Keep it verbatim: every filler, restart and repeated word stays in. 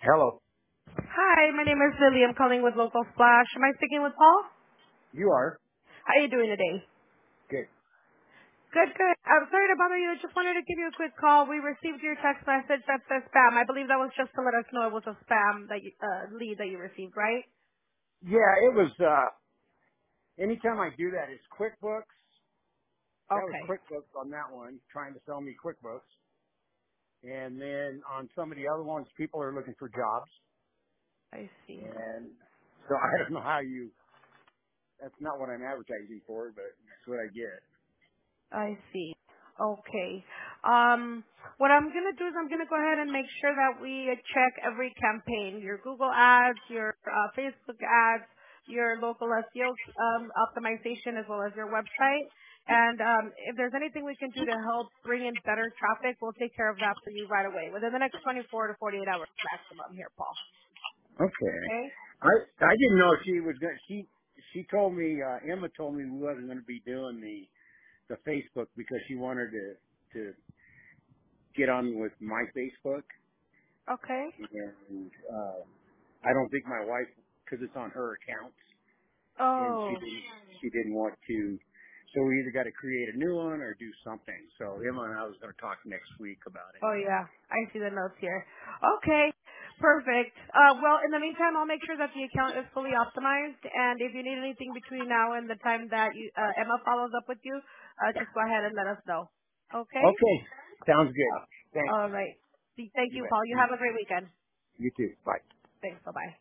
Hello. Hi, my name is Lily. I'm calling with Local Splash. Am I speaking with Paul? You are? How are you doing today? Good. Good, good. I'm sorry to bother you. I just wanted to give you a quick call. We received your text message that says spam. I believe that was just to let us know it was a spam that you, uh, lead that you received, right? Yeah, it was, uh, anytime I do that, it's QuickBooks. That was Okay. QuickBooks on that one, trying to sell me QuickBooks. And then on some of the other ones, people are looking for jobs. I see. And so I don't know how you, that's not what I'm advertising for, but that's what I get. I see. Okay. Um, what I'm gonna do is I'm gonna go ahead and make sure that we uh, check every campaign, your Google ads, your uh, Facebook ads, your local S E O um, optimization, as well as your website. And um, if there's anything we can do to help bring in better traffic, we'll take care of that for you right away, within the next twenty-four to forty-eight hours maximum here, Paul. Okay. Okay? I, I didn't know she was going to, she, she told me, uh, Emma told me we wasn't going to be doing the, the Facebook because she wanted to, to get on with my Facebook. Okay. And, uh, I don't think my wife, because it's on her account, and she Oh. didn't, she didn't want to. So we either got to create a new one or do something. So Emma and I was going to talk next week about it. Oh yeah, I see the notes here. Okay, perfect. Uh, well, in the meantime, I'll make sure that the account is fully optimized, and if you need anything between now and the time that you, uh, Emma follows up with you, uh, just go ahead and let us know. Okay? Okay, sounds good. Uh, Thanks. all right. Thank You you, bet. Paul. You have a great weekend. You too. Bye. Thanks. Bye bye.